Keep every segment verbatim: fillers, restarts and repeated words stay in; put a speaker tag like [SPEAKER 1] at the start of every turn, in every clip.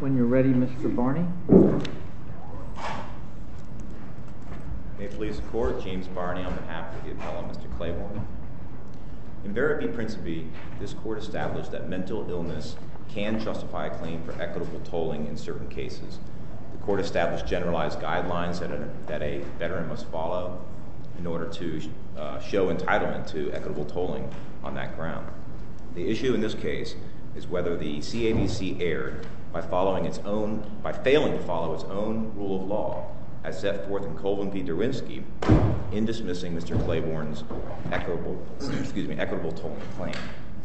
[SPEAKER 1] When you're ready, Mister Barney.
[SPEAKER 2] May it please the Court, James Barney on behalf of the appellant, Mister Claiborne. In Barrett v. Principe, this Court established that mental illness can justify a claim for equitable tolling in certain cases. The Court established generalized guidelines that a, that a veteran must follow in order to uh, show entitlement to equitable tolling on that ground. The issue in this case is whether the C A V C erred by following its own, by failing to follow its own rule of law, as set forth in Colvin v. Derwinski, in dismissing Mister Claiborne's equitable, excuse me, equitable tolling claim.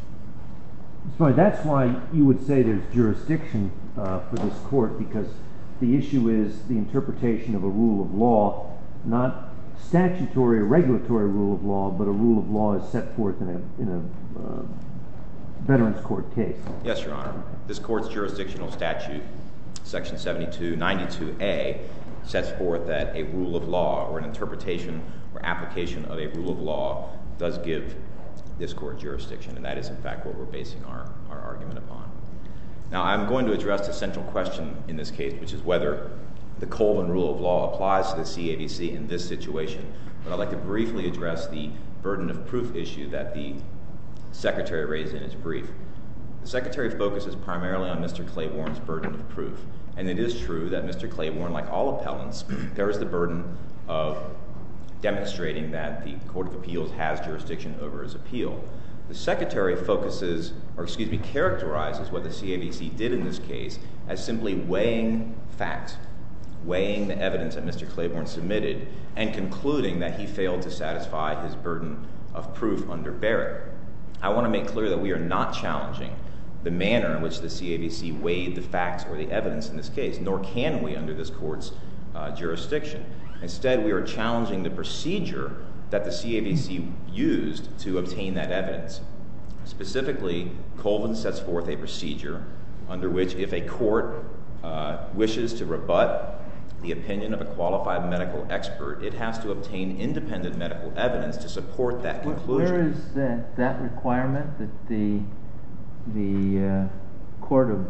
[SPEAKER 3] So that's why you would say there's jurisdiction uh, for this court, because the issue is the interpretation of a rule of law, not statutory or regulatory rule of law, but a rule of law as set forth in a in a uh, Veterans Court case.
[SPEAKER 2] Yes, Your Honor. This Court's jurisdictional statute, Section seventy-two ninety-two A, sets forth that a rule of law or an interpretation or application of a rule of law does give this Court jurisdiction, and that is, in fact, what we're basing our, our argument upon. Now, I'm going to address the central question in this case, which is whether the Colvin rule of law applies to the C A V C in this situation. But I'd like to briefly address the burden of proof issue that the Secretary raised in his brief. The Secretary focuses primarily on Mister Claiborne's burden of proof. And it is true that Mister Claiborne, like all appellants, bears the burden of demonstrating that the Court of Appeals has jurisdiction over his appeal. The Secretary focuses, or excuse me, characterizes what the C A V C did in this case as simply weighing facts, weighing the evidence that Mister Claiborne submitted, and concluding that he failed to satisfy his burden of proof under Barrett. I want to make clear that we are not challenging the manner in which the C A V C weighed the facts or the evidence in this case, nor can we under this Court's uh, jurisdiction. Instead, we are challenging the procedure that the C A V C used to obtain that evidence. Specifically, Colvin sets forth a procedure under which if a court uh, wishes to rebut the opinion of a qualified medical expert, it has to obtain independent medical evidence to support that conclusion.
[SPEAKER 1] Where is that, that requirement that the the uh, Court of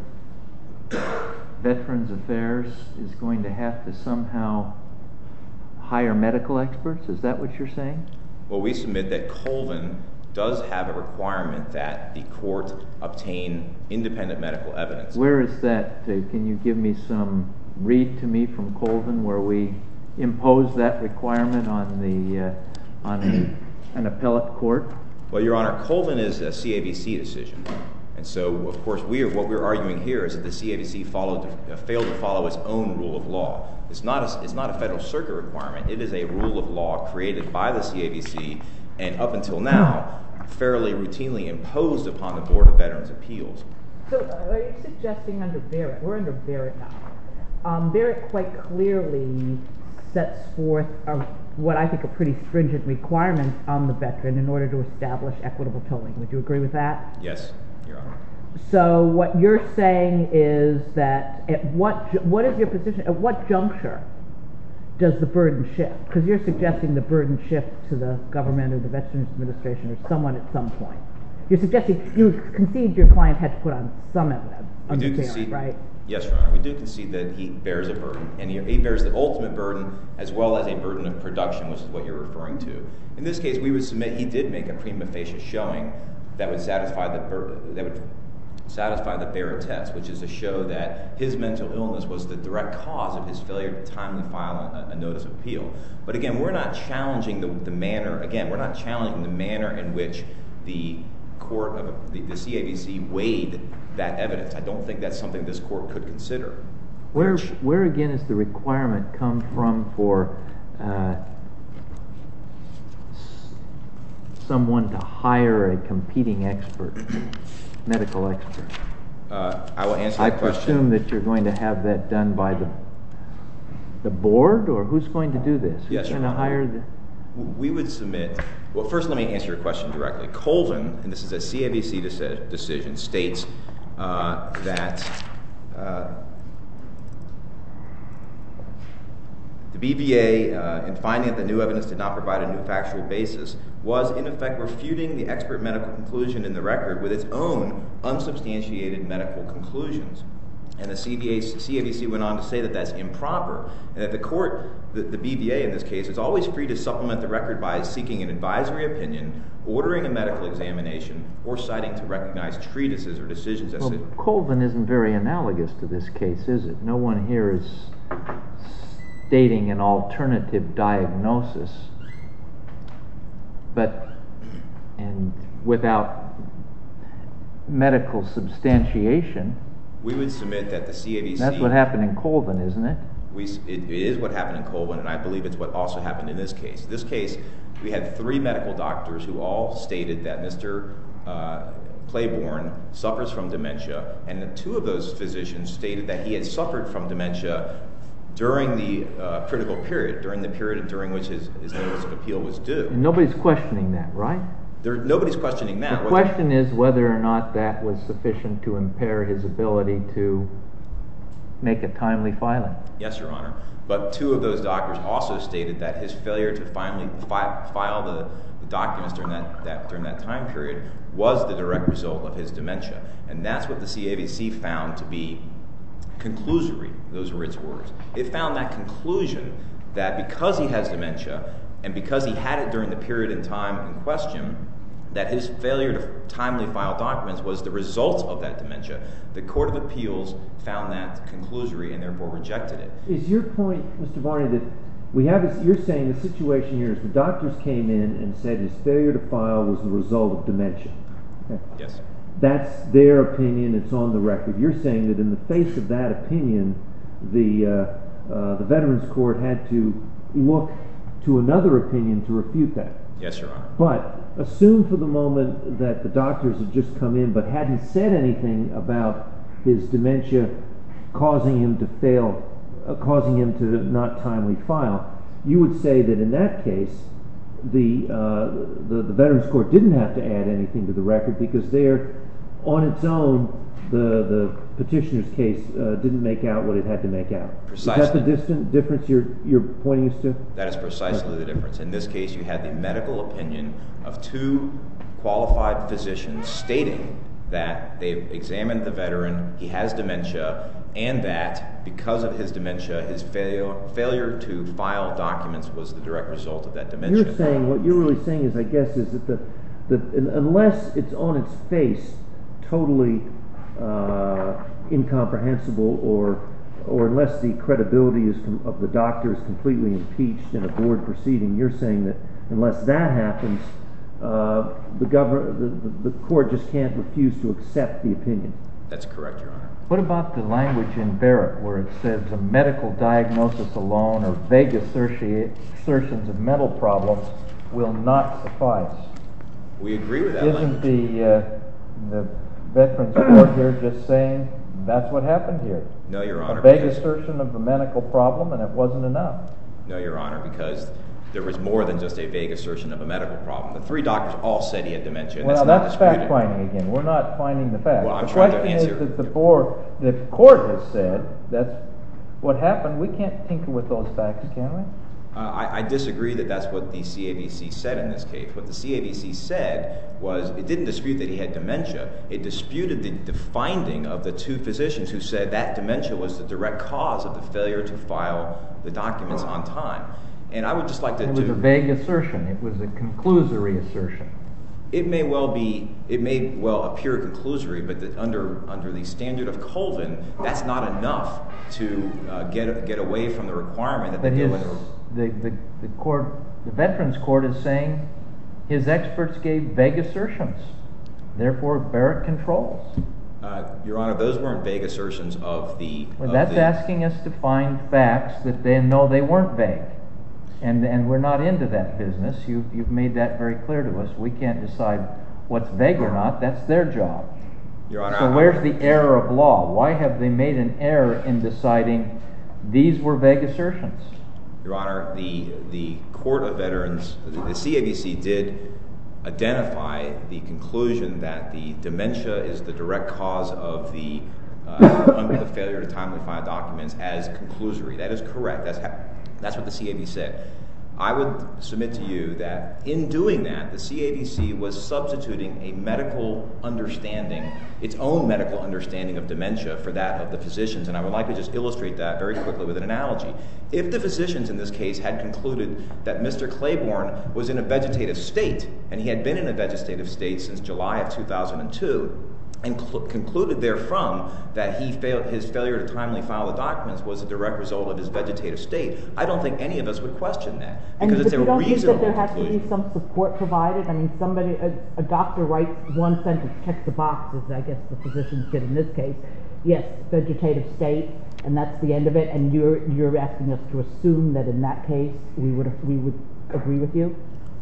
[SPEAKER 1] Veterans Affairs is going to have to somehow hire medical experts? Is that what you're saying?
[SPEAKER 2] Well, we submit that Colvin does have a requirement that the court obtain independent medical evidence.
[SPEAKER 1] Where is that? Uh, can you give me some read to me from Colvin where we impose that requirement on the uh, on a, an appellate court?
[SPEAKER 2] Well, Your Honor, Colvin is a C A V C decision. And so, of course, we are, what we're arguing here is that the C A V C followed, uh, failed to follow its own rule of law. It's not, a, it's not a federal circuit requirement. It is a rule of law created by the C A V C and up until now fairly routinely imposed upon the Board of Veterans' Appeals.
[SPEAKER 4] So uh, are you suggesting under Barrett, we're under Barrett now, um, Barrett quite clearly sets forth a, what I think are pretty stringent requirements on the veteran in order to establish equitable tolling. Would you agree with that?
[SPEAKER 2] Yes, Your Honor.
[SPEAKER 4] So what you're saying is that at what ju- what is your position? At what juncture does the burden shift? Because you're suggesting the burden shifts to the government or the Veterans Administration or someone at some point. You're suggesting you concede your client had to put on some evidence.
[SPEAKER 2] We do concede,
[SPEAKER 4] right?
[SPEAKER 2] Yes, Your Honor. We do concede that he bears a burden, and he, he bears the ultimate burden as well as a burden of production, which is what you're referring to. In this case, we would submit he did make a prima facie showing that would satisfy the bur- that would satisfy the Barrett test, which is to show that his mental illness was the direct cause of his failure to timely file a, a notice of appeal. But again, we're not challenging the, the manner. Again, we're not challenging the manner in which the court of the, the C A V C weighed that evidence. I don't think that's something this court could consider.
[SPEAKER 1] Where, where again is the requirement come from for uh, s- someone to hire a competing expert, medical expert?
[SPEAKER 2] Uh, I will answer
[SPEAKER 1] I
[SPEAKER 2] that question.
[SPEAKER 1] presume that you're going to have that done by the the board, or who's going to do this?
[SPEAKER 2] Yes,
[SPEAKER 1] Who's
[SPEAKER 2] Your
[SPEAKER 1] going to
[SPEAKER 2] Honor.
[SPEAKER 1] hire the?
[SPEAKER 2] We would submit, well, first let me answer your question directly. Colvin, and this is a C A V C deci- decision, states uh, that uh, the B V A, uh, in finding that the new evidence did not provide a new factual basis, was in effect refuting the expert medical conclusion in the record with its own unsubstantiated medical conclusions. And the C A B C went on to say that that's improper, and that the court, the, the B V A in this case, is always free to supplement the record by seeking an advisory opinion, ordering a medical examination, or citing to recognized treatises or decisions. That
[SPEAKER 1] Well,
[SPEAKER 2] say,
[SPEAKER 1] Colvin isn't very analogous to this case, is it? No one here is stating an alternative diagnosis, but and without medical substantiation.
[SPEAKER 2] we would submit that the C A B C...
[SPEAKER 1] That's what happened in Colvin, isn't it?
[SPEAKER 2] We, it, it is what happened in Colvin, and I believe it's what also happened in this case. In this case, we had three medical doctors who all stated that Mister Uh, Claiborne suffers from dementia, and the two of those physicians stated that he had suffered from dementia during the uh, critical period, during the period during which his, his notice of appeal was due.
[SPEAKER 1] And nobody's questioning that, right?
[SPEAKER 2] There, nobody's questioning that.
[SPEAKER 1] The question is whether or not that was sufficient to impair his ability to make a timely filing.
[SPEAKER 2] Yes, Your Honor. But two of those doctors also stated that his failure to finally fi- file the, the documents during that, that during that time period was the direct result of his dementia. And that's what the C A B C found to be conclusory. Those were its words. It found that conclusion that because he has dementia and because he had it during the period in time in question, that his failure to timely file documents was the result of that dementia. The Court of Appeals found that conclusory and therefore rejected it.
[SPEAKER 3] Is your point, Mister Varney, that we have, a, you're saying the situation here is the doctors came in and said his failure to file was the result of dementia. Okay.
[SPEAKER 2] Yes.
[SPEAKER 3] That's their opinion, it's on the record. You're saying that in the face of that opinion, the, uh, uh, the Veterans Court had to look to another opinion to refute that.
[SPEAKER 2] Yes, Your Honor.
[SPEAKER 3] But assume for the moment that the doctors had just come in but hadn't said anything about his dementia causing him to fail, uh, causing him to not timely file. You would say that in that case, the, uh, the the Veterans Court didn't have to add anything to the record because there, on its own, the the petitioner's case uh, didn't make out what it had to make out.
[SPEAKER 2] Precisely.
[SPEAKER 3] Is that the distant difference you're you're pointing us to?
[SPEAKER 2] That is precisely the difference. In this case, you had the medical opinion of two qualified physicians stating that they've examined the veteran, he has dementia, and that because of his dementia, his failure failure to file documents was the direct result of that dementia.
[SPEAKER 3] You're saying, what you're really saying is, I guess, is that the, the unless it's on its face totally uh, incomprehensible, or or unless the credibility is com- of the doctor is completely impeached in a board proceeding, you're saying that unless that happens, uh, the, governor, the, the, the court just can't refuse to accept the opinion.
[SPEAKER 2] That's correct, Your Honor.
[SPEAKER 1] What about the language in Barrett where it says a medical diagnosis alone or vague asserti- assertions of mental problems will not suffice?
[SPEAKER 2] We agree with that
[SPEAKER 1] Isn't
[SPEAKER 2] language.
[SPEAKER 1] the uh, the Veterans Court here just saying that's what happened here?
[SPEAKER 2] No, Your Honor.
[SPEAKER 1] A vague
[SPEAKER 2] because-
[SPEAKER 1] assertion of a medical problem, and it wasn't enough.
[SPEAKER 2] No, Your Honor, because there was more than just a vague assertion of a medical problem. The three doctors all said he had dementia, and
[SPEAKER 1] Well,
[SPEAKER 2] that's
[SPEAKER 1] now
[SPEAKER 2] not
[SPEAKER 1] that's
[SPEAKER 2] disputed.
[SPEAKER 1] fact finding again. We're not finding the facts.
[SPEAKER 2] Well, I'm
[SPEAKER 1] the
[SPEAKER 2] trying to
[SPEAKER 1] question
[SPEAKER 2] answer-
[SPEAKER 1] is that the board, the court has said that's what happened. We can't tinker with those facts, can we?
[SPEAKER 2] Uh, I, I disagree that that's what the C A B C said in this case. What the C A B C said was it didn't dispute that he had dementia. It disputed the, the finding of the two physicians who said that dementia was the direct cause of the failure to file the documents on time. And I would just like to...
[SPEAKER 1] It was
[SPEAKER 2] to,
[SPEAKER 1] a vague assertion. It was a conclusory assertion.
[SPEAKER 2] It may well be, it may well appear conclusory, but the, under under the standard of Colvin, that's not enough to uh, get get away from the requirement that
[SPEAKER 1] But
[SPEAKER 2] they
[SPEAKER 1] his,
[SPEAKER 2] go in the...
[SPEAKER 1] the, the, the court, the Veterans Court is saying his experts gave vague assertions. Therefore, Barrett controls.
[SPEAKER 2] Uh, Your Honor, those weren't vague assertions of the...
[SPEAKER 1] Well,
[SPEAKER 2] of
[SPEAKER 1] that's
[SPEAKER 2] the,
[SPEAKER 1] asking us to find facts that they know they weren't vague. And and we're not into that business. You, you've made that very clear to us. We can't decide what's vague or not. That's their job.
[SPEAKER 2] Your Honor,
[SPEAKER 1] So
[SPEAKER 2] I,
[SPEAKER 1] where's the error of law? Why have they made an error in deciding these were vague assertions?
[SPEAKER 2] Your Honor, the the Court of Veterans, the, the C A B C did identify the conclusion that the dementia is the direct cause of the uh, the failure to timely file documents as conclusory. That is correct. That's ha- that's what the C A B C said. I would submit to you that in doing that, the C A V C was substituting a medical understanding, its own medical understanding of dementia for that of the physicians. And I would like to just illustrate that very quickly with an analogy. If the physicians in this case had concluded that Mister Claiborne was in a vegetative state, and he had been in a vegetative state since July of two thousand two, and cl- concluded therefrom that he failed, his failure to timely file the documents was a direct result of his vegetative state, I don't think any of us would question that, because
[SPEAKER 4] and,
[SPEAKER 2] it's a
[SPEAKER 4] reasonable
[SPEAKER 2] conclusion.
[SPEAKER 4] You don't think that there has to be some support provided? I mean, somebody, a, a doctor writes one sentence, checks the boxes, I guess the physicians did in this case, yes, vegetative state, and that's the end of it, and you're you're asking us to assume that in that case we would we would agree with you?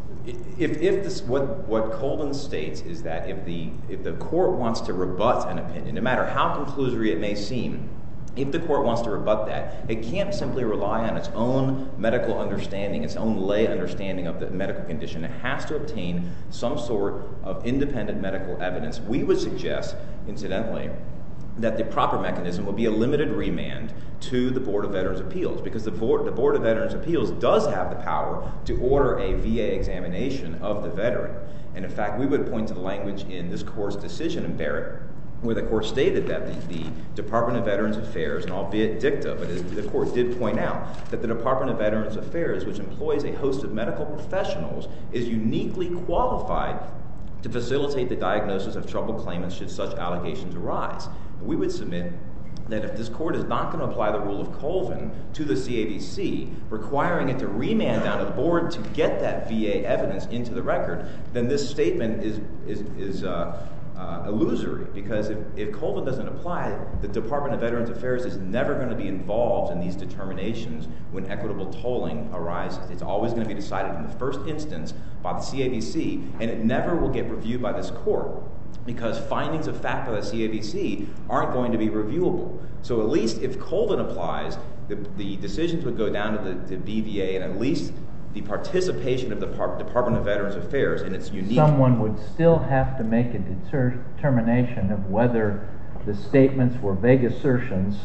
[SPEAKER 2] If, if this, what, what Colvin states is that if the, if the court wants to rebut an opinion, no matter how conclusory it may seem, if the court wants to rebut that, it can't simply rely on its own medical understanding, its own lay understanding of the medical condition. It has to obtain some sort of independent medical evidence. We would suggest, incidentally, that the proper mechanism would be a limited remand to the Board of Veterans' Appeals, because the Board, the Board of Veterans' Appeals does have the power to order a V A examination of the veteran. And in fact, we would point to the language in this court's decision in Barrett, where the court stated that the, the Department of Veterans Affairs, and albeit dicta, but the court did point out that the Department of Veterans Affairs, which employs a host of medical professionals, is uniquely qualified to facilitate the diagnosis of troubled claimants should such allegations arise. And we would submit that if this court is not going to apply the rule of Colvin to the C A V C, requiring it to remand down to the board to get that V A evidence into the record, then this statement is is, is uh, uh, illusory, because if, if Colvin doesn't apply, the Department of Veterans Affairs is never going to be involved in these determinations when equitable tolling arises. It's always going to be decided in the first instance by the C A V C, and it never will get reviewed by this court, because findings of fact by the C A V C aren't going to be reviewable. So at least if Colvin applies, the, the decisions would go down to the to B V A, and at least the participation of the Par- Department of Veterans Affairs in its unique...
[SPEAKER 1] Someone would still have to make a deter- determination of whether the statements were vague assertions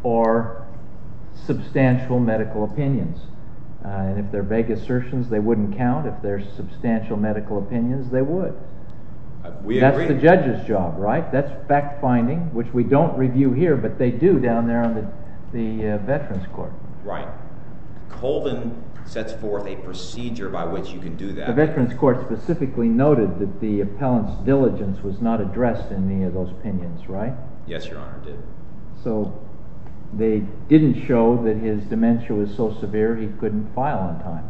[SPEAKER 1] or substantial medical opinions. Uh, and if they're vague assertions, they wouldn't count. If they're substantial medical opinions, they would.
[SPEAKER 2] Uh, we
[SPEAKER 1] That's
[SPEAKER 2] agree.
[SPEAKER 1] the judge's job, right? That's fact-finding, which we don't review here, but they do down there on the, the uh, Veterans Court.
[SPEAKER 2] Right. Colvin sets forth a procedure by which you can do that.
[SPEAKER 1] The Veterans Court specifically noted that the appellant's diligence was not addressed in any of those opinions, right?
[SPEAKER 2] Yes, Your Honor, it did.
[SPEAKER 1] So they didn't show that his dementia was so severe he couldn't file on time.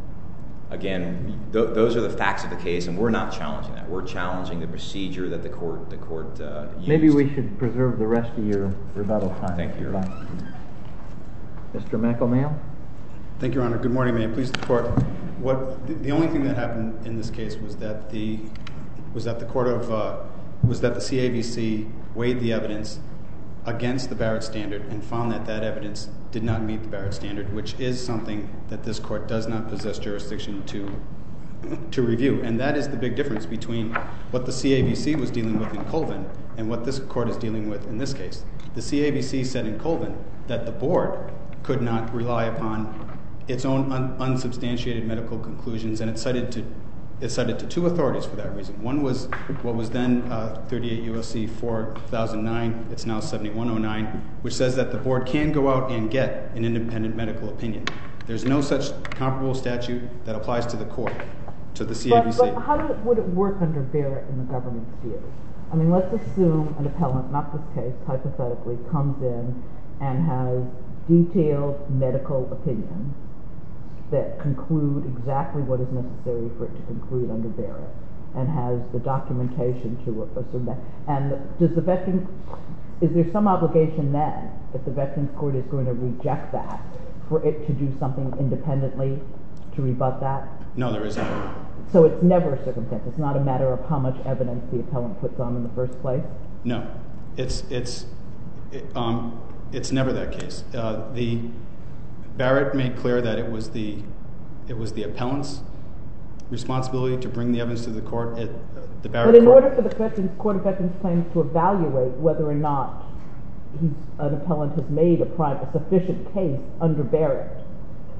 [SPEAKER 2] Again, th- those are the facts of the case, and we're not challenging that. We're challenging the procedure that the court the court uh, used.
[SPEAKER 1] Maybe we should preserve the rest of your rebuttal time.
[SPEAKER 2] Thank you, Your Honor.
[SPEAKER 1] Mister McElmail?
[SPEAKER 5] Thank you, Your Honor. Good morning. May it please the court. What the, the only thing that happened in this case was that the was that the court of uh, was that the C A V C weighed the evidence against the Barrett standard and found that that evidence did not meet the Barrett standard, which is something that this court does not possess jurisdiction to to review. And that is the big difference between what the C A V C was dealing with in Colvin and what this court is dealing with in this case. The C A V C said in Colvin that the board could not rely upon its own un- unsubstantiated medical conclusions, and it cited to it cited to two authorities for that reason. One was what was then uh, thirty-eight U S C four thousand nine, it's now seventy-one oh nine, which says that the board can go out and get an independent medical opinion. There's no such comparable statute that applies to the court, to the C A V C.
[SPEAKER 4] But, but how do, would it work under Barrett in the government's view? I mean, let's assume an appellant, not this case, hypothetically, comes in and has detailed medical opinions that conclude exactly what is necessary for it to conclude under Barrett, and has the documentation to assume that. And does the veteran, is there some obligation then, if the Veterans Court is going to reject that, for it to do something independently to rebut that?
[SPEAKER 5] No, there isn't.
[SPEAKER 4] So it's never a circumstance. It's not a matter of how much evidence the appellant puts on in the first place?
[SPEAKER 5] No, it's it's it, um, it's never that case. Uh, the Barrett made clear that it was the it was the appellant's responsibility to bring the evidence to the court. It, uh, the Barrett
[SPEAKER 4] but in
[SPEAKER 5] court,
[SPEAKER 4] order for the Veterans Court of Veterans Claims to evaluate whether or not he's, an appellant has made a, prime, a sufficient case under Barrett,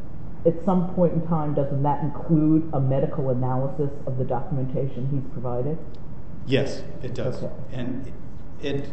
[SPEAKER 4] at some point in time, doesn't that include a medical analysis of the documentation he's provided?
[SPEAKER 5] Yes, it does.
[SPEAKER 4] Okay.
[SPEAKER 5] And it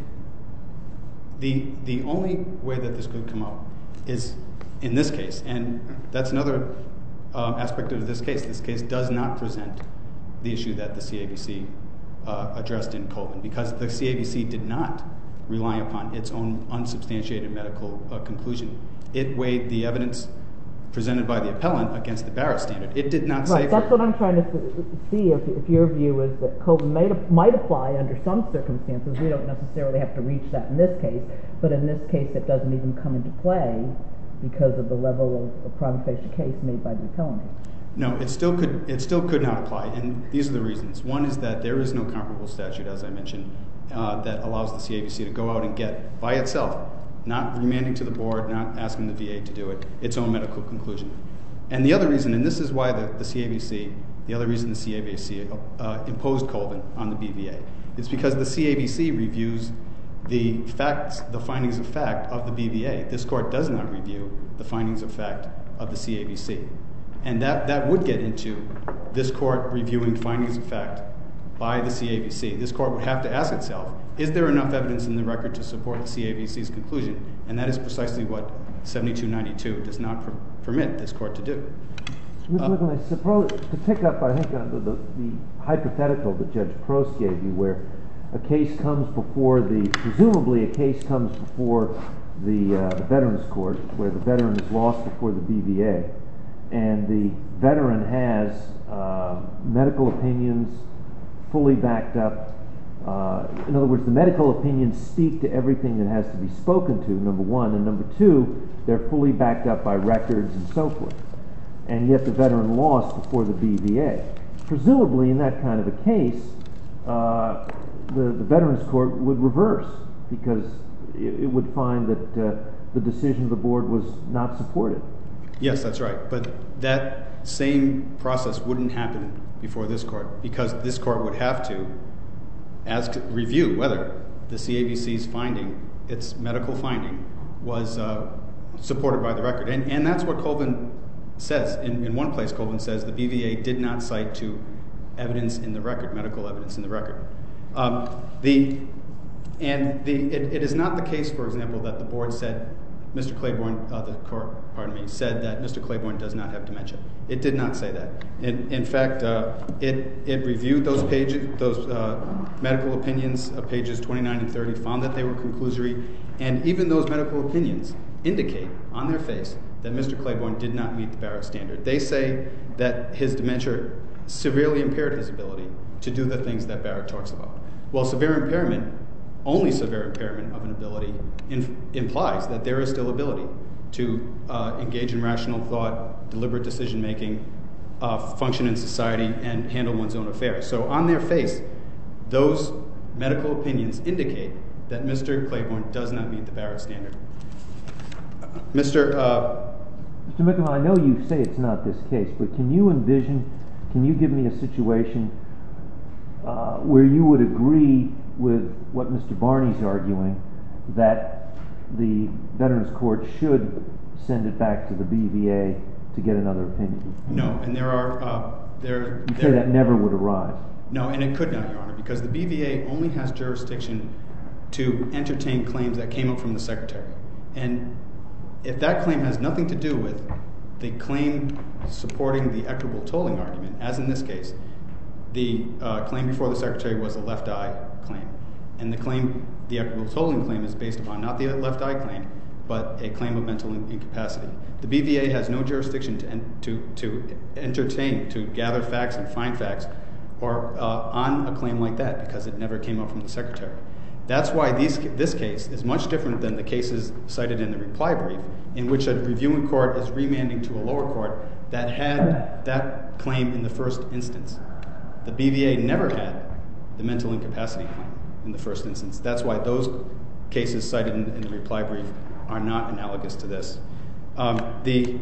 [SPEAKER 5] the the only way that this could come up is in this case, and that's another um, aspect of this case. This case does not present the issue that the C A V C uh, addressed in Colvin, because the C A V C did not rely upon its own unsubstantiated medical uh, conclusion. It weighed the evidence presented by the appellant against the Barrett standard. It did not say...
[SPEAKER 4] Right, that's what I'm trying to see, if, if your view is that Colvin might, might apply under some circumstances. We don't necessarily have to reach that in this case, but in this case it doesn't even come into play because of the level of a prima facie case made by the appellant.
[SPEAKER 5] No, it still could it still could not apply, and these are the reasons. One is that there is no comparable statute, as I mentioned, uh, that allows the C A V C to go out and get, by itself, not remanding to the board, not asking the V A to do it, its own medical conclusion. And the other reason, and this is why the, the C A V C, the other reason the C A V C uh, imposed Colvin on the B V A, is because the C A V C reviews the facts, the findings of fact of the B V A. This court does not review the findings of fact of the C A V C. And that, that would get into this court reviewing findings of fact by the C A V C. This court would have to ask itself, is there enough evidence in the record to support the C A V C's conclusion? And that is precisely what seventy-two ninety-two does not per- permit this court to do.
[SPEAKER 3] Mister Uh, I suppose, to pick up, I think, uh, the, the, the hypothetical that Judge Prost gave you, where a case comes before the, presumably a case comes before the, uh, the Veterans Court, where the veteran is lost before the B V A, and the veteran has uh, medical opinions fully backed up. Uh, in other words, the medical opinions speak to everything that has to be spoken to, number one, and number two, they're fully backed up by records and so forth. And yet the veteran lost before the B V A. Presumably, in that kind of a case, uh, the, the Veterans Court would reverse, because it, it would find that uh, the decision of the board was not supported.
[SPEAKER 5] Yes, that's right. But that same process wouldn't happen before this court, because this court would have to ask, review whether the C A V C's finding, its medical finding, was uh, supported by the record. And, and that's what Colvin says. In, in one place, Colvin says the B V A did not cite to evidence in the record, medical evidence in the record. Um, the and the it, it is not the case, for example, that the board said Mister Claiborne, uh, the court, pardon me, said that Mister Claiborne does not have dementia. It did not say that. In, in fact, uh, it it reviewed those pages, those uh, medical opinions, uh, pages twenty-nine and thirty, found that they were conclusory, and even those medical opinions indicate on their face that Mister Claiborne did not meet the Barrett standard. They say that his dementia severely impaired his ability to do the things that Barrett talks about. Well, severe impairment, only severe impairment of an ability in, implies that there is still ability to uh, engage in rational thought, deliberate decision-making, uh, function in society, and handle one's own affairs. So on their face, those medical opinions indicate that Mister Claiborne does not meet the Barrett standard. Mister Uh,
[SPEAKER 3] Mister Mickelman, I know you say it's not this case, but can you envision, can you give me a situation uh, where you would agree with what Mister Barney's arguing, that the Veterans Court should send it back to the B V A to get another opinion?
[SPEAKER 5] No, and there are... Uh, there.
[SPEAKER 3] You
[SPEAKER 5] there,
[SPEAKER 3] say that never would arise.
[SPEAKER 5] No, and it could not, Your Honor, because the B V A only has jurisdiction to entertain claims that came up from the Secretary. And if that claim has nothing to do with the claim supporting the equitable tolling argument, as in this case, the uh, claim before the Secretary was a left eye claim. And the claim, the equitable tolling claim, is based upon not the left eye claim, but a claim of mental incapacity. The B V A has no jurisdiction to en- to, to entertain, to gather facts and find facts or uh, on a claim like that, because it never came up from the Secretary. That's why these, this case is much different than the cases cited in the reply brief, in which a reviewing court is remanding to a lower court that had that claim in the first instance. The B V A never had the mental incapacity claim in the first instance. That's why those cases cited in, in the reply brief are not analogous to this. Um, the,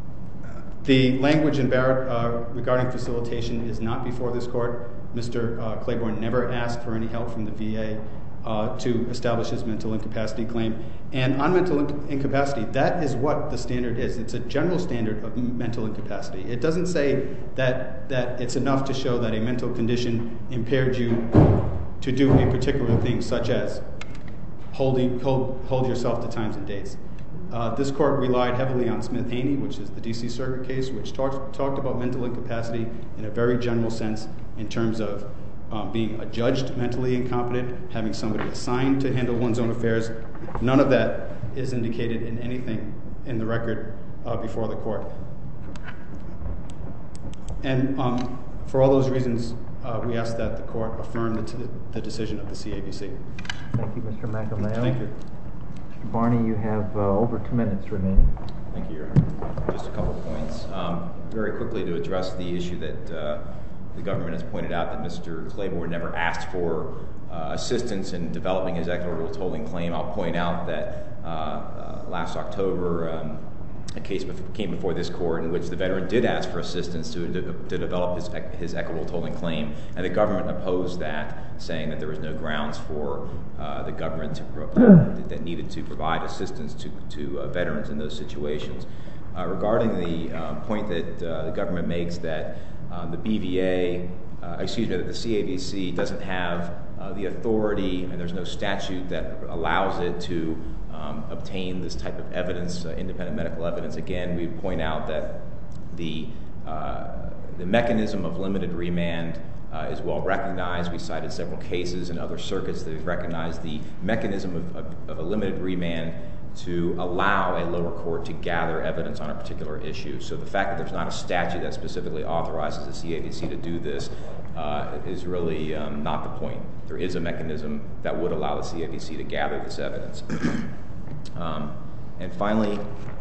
[SPEAKER 5] the language in Barrett uh, regarding facilitation is not before this court. Mister Uh, Claiborne never asked for any help from the V A. uh, to establish his mental incapacity claim. And on mental inc- incapacity, that is what the standard is. It's a general standard of m- mental incapacity. It doesn't say that that it's enough to show that a mental condition impaired you to do a particular thing, such as holding hold hold yourself to times and dates. Uh, this court relied heavily on Smith-Haney, which is the D C Circuit case, which talked talked about mental incapacity in a very general sense in terms of um, being adjudged mentally incompetent, having somebody assigned to handle one's own affairs. None of that is indicated in anything in the record uh, before the court. And um, for all those reasons, uh, we ask that the court affirm the, t- the decision of the C A B C.
[SPEAKER 1] Thank you, Mister McAmeo.
[SPEAKER 5] Thank you.
[SPEAKER 1] Mister Barney, you have uh, over two minutes remaining.
[SPEAKER 2] Thank you, Your Honor. Just a couple of points. Um, very quickly to address the issue that uh, the government has pointed out that Mister Claiborne never asked for uh, assistance in developing his equitable tolling claim. I'll point out that uh, uh, last October, um, a case bef- came before this court in which the veteran did ask for assistance to, de- to develop his, his equitable tolling claim, and the government opposed that, saying that there was no grounds for uh, the government to pro- that needed to provide assistance to, to uh, veterans in those situations. Uh, regarding the uh, point that uh, the government makes that uh, the B V A, uh, excuse me, that the C A B C doesn't have uh, the authority and there's no statute that allows it to um, obtain this type of evidence, uh, independent medical evidence. Again, we point out that the uh, the mechanism of limited remand Uh, is well recognized. We cited several cases in other circuits that have recognized the mechanism of, of, of a limited remand to allow a lower court to gather evidence on a particular issue. So the fact that there's not a statute that specifically authorizes the C A B C to do this uh, is really um, not the point. There is a mechanism that would allow the C A B C to gather this evidence. um, and finally,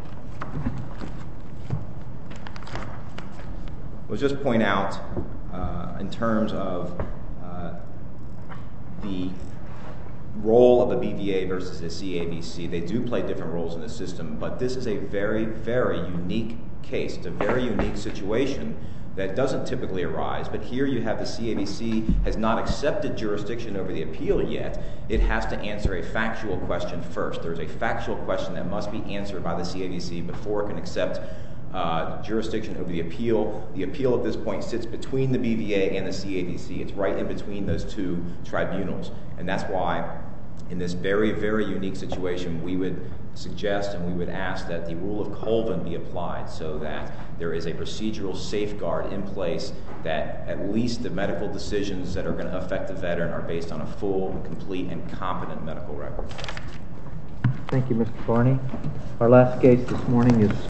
[SPEAKER 2] we'll just point out Uh, in terms of uh, the role of the B V A versus the C A B C. They do play different roles in the system, but this is a very, very unique case. It's a very unique situation that doesn't typically arise, but here you have the C A B C has not accepted jurisdiction over the appeal yet. It has to answer a factual question first. There's a factual question that must be answered by the C A B C before it can accept Uh, jurisdiction over the appeal. The appeal at this point sits between the B V A and the C A B C. It's right in between those two tribunals. And that's why in this very, very unique situation, we would suggest and we would ask that the rule of Colvin be applied so that there is a procedural safeguard in place that at least the medical decisions that are going to affect the veteran are based on a full, complete, and competent medical record.
[SPEAKER 1] Thank you, Mister Barney. Our last case this morning is